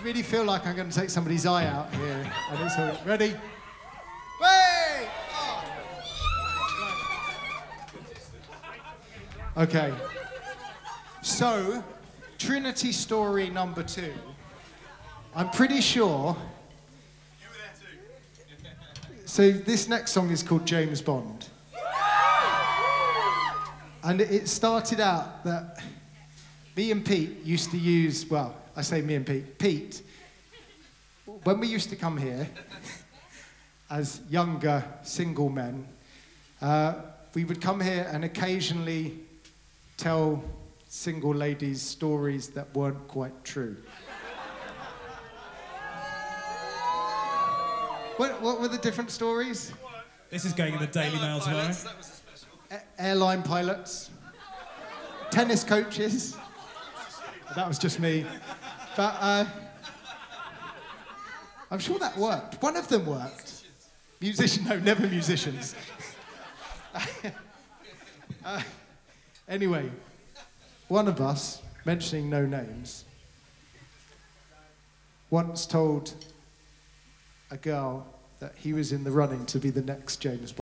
really feel like I'm going to take somebody's eye out here. And it's all ready. Way! Oh. Okay. So, Trinity story number 2. I'm pretty sure. You were there too. So this next song is called James Bond. And it started out that me and Pete used to use, well, I say me and Pete, when we used to come here as younger single men, we would come here and occasionally tell single ladies stories that weren't quite true. What were the different stories? This is going in the Daily Mail tomorrow. That was a special. Airline pilots, tennis coaches. That was just me. But I'm sure that worked. One of them worked. Musician, no, never musicians. Anyway, one of us, mentioning no names, once told a girl that he was in the running to be the next James Bond.